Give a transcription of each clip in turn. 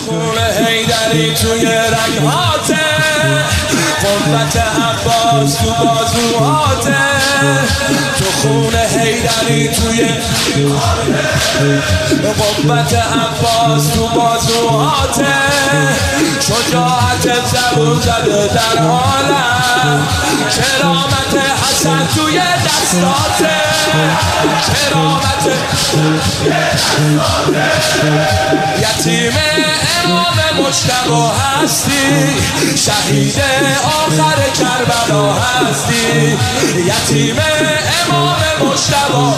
خون حیدری توی رگهاته، قوت عباس تو بازوهاته، تو خون حیدری توی قوت عباس تو بازوهاته، شجاعت زبون زده در عالم، کرامت حسن توی دستاته، کرامت یتیم امام مجتبی هستی، شهید آخر کربلا هستی، یتیم امام مجتبی.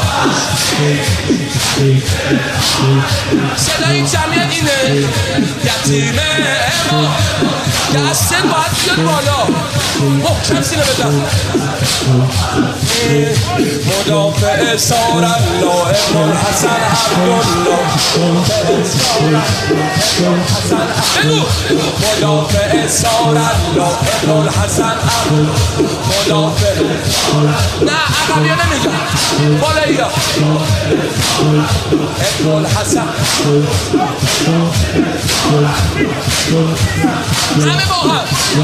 صدای جمعیت اینه، یتیم امام. دستت باید بیاد بالا، محکم سینه بزن. مدافع سار الله ابن الحسن عبدالله، بگو مدافع سار الله ابن الحسن مدافع. نه عقبیه نمیگم، بالایی ها ابن الحسن. همه با هم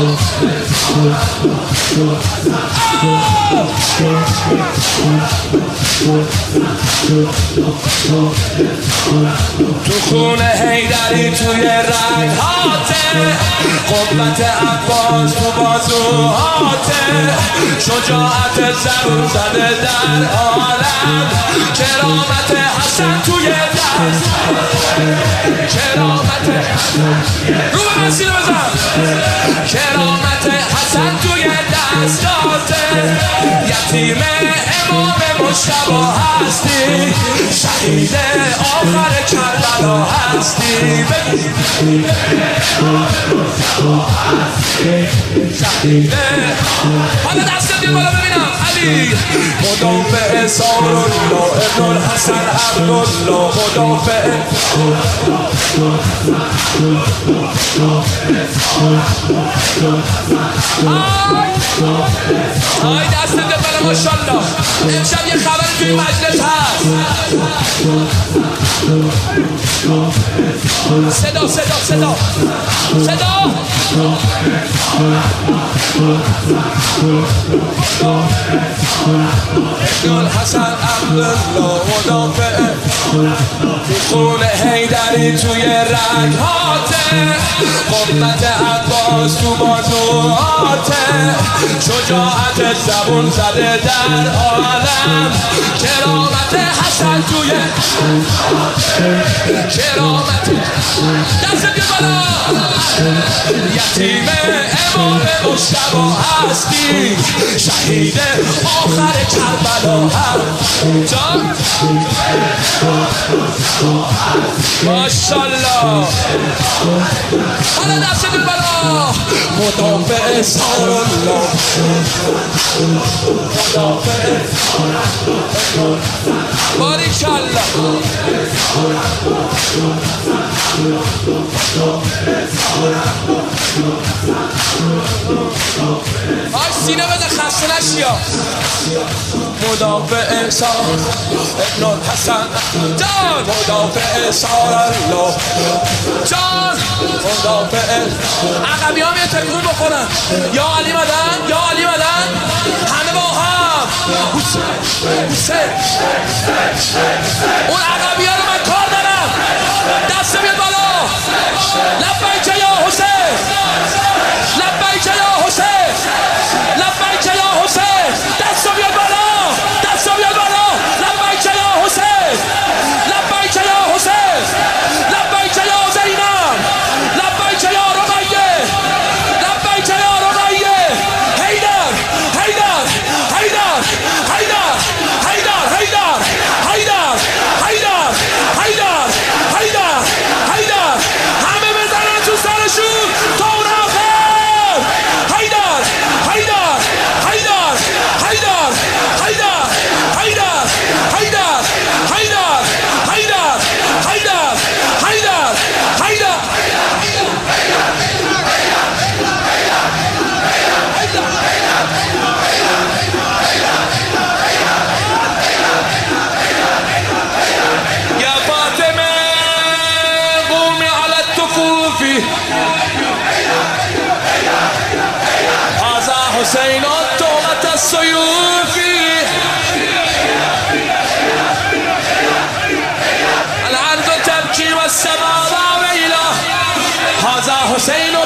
تو خون حیدری توی رگهاته، قوت عباس تو بازوهاته، شجاعت زبون زده در عالم، کرامت حسن توی دست، کرامت رو به مسیر بزن، کرامت حسن توی دستاته، یتیم امام مجتبی هستی، شهید آخر کربلا هستی، شهید. حالا دست بیا بالا ببینم علی. مدافع سار الله ابن الحسن عبدالله، مدافع. آی دست بیا بالا ماشاءالله. امشب یه خبر توی مجلس هست. صدا صدا صدا صدا. ابن الحسن عبدالله مدافع، خون حیدری توی رگهاته، قوت عباس تو بازوهاته، شجاعت زبون زده در عالم، کرامت حسن توی کرامت. دست بیا بالا. یتیم امام مجتبی هستی، شهید آخر کربلا هستی. ماشاءالله. حالا دست بیا بالا. مدافع سار الله، مدافع باریکالله. آی سینه بده خسته نشیا. مدافع سار ابن الحسن جان، مدافع سار الله جان، مدافع. عقبی هم یه تکون بخورن. یا علی مدن، یا علی مدن، همه با هم. حسین اون عقبی ها رو من کار دارم. دست بیاد بالا. لبیک یا حسین، لبیک یا حسین، لبیک یا حسین. دست بیاد بالا، دست بیاد بالا. لبیک یا حسین، لبیک یا حسین، لبیک یا زینب، لبیک یا رقیه، لبیک یا رقیه. حیدر حیدر حیدر حیدر حیدر حیدر حیدر حیدر حیدر حیدر حیدر هذا حسين طولة السيوف الأرض تبكي والسماء ويله هذا حسين